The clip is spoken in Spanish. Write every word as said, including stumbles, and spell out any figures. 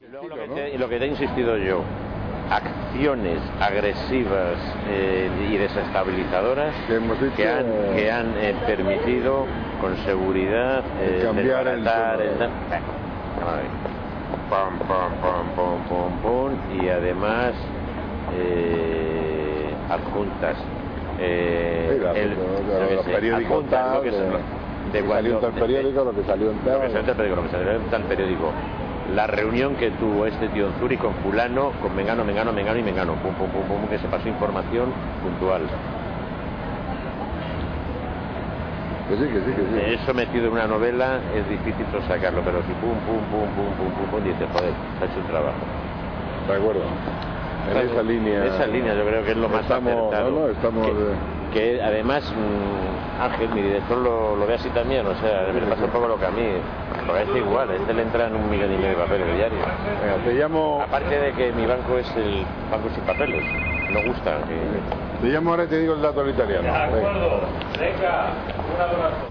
Luego, lo, que te, lo que te he insistido yo, acciones agresivas eh, y desestabilizadoras que, hemos dicho, que han, que han eh, permitido con seguridad eh, cambiar el, el pam, pam, pam, pam, pam, pam, y además eh, adjuntas eh, sí, la, el, lo, los periódicos tal, lo que, de, se, de que cuando, salió en tal periódico, lo que salió en tal, lo que salió en tal periódico, lo que salió en tal periódico, la reunión que tuvo este tío en Zurich con fulano, con Mengano, Mengano, Mengano y Mengano, pum, pum, pum, pum, que se pasó información puntual. Que sí, que sí, que sí. Eso metido en una novela es difícil sacarlo, pero si pum, pum, pum, pum, pum, pum, pum, dice, joder, se ha hecho un trabajo. De acuerdo. En Claro, esa línea. Esa línea yo creo que es lo más estamos, acertado. No, no, estamos que, de... que además, mmm, Ángel, mi director lo, lo ve así también, o sea, me pasa un poco lo que a mí, lo es igual, a este le entra en un millón y medio de papeles diarios. Venga, te llamo... Aparte de que mi banco es el banco sin papeles, no gusta que... Te llamo ahora y te digo el dato del italiano. De acuerdo, venga, un abrazo.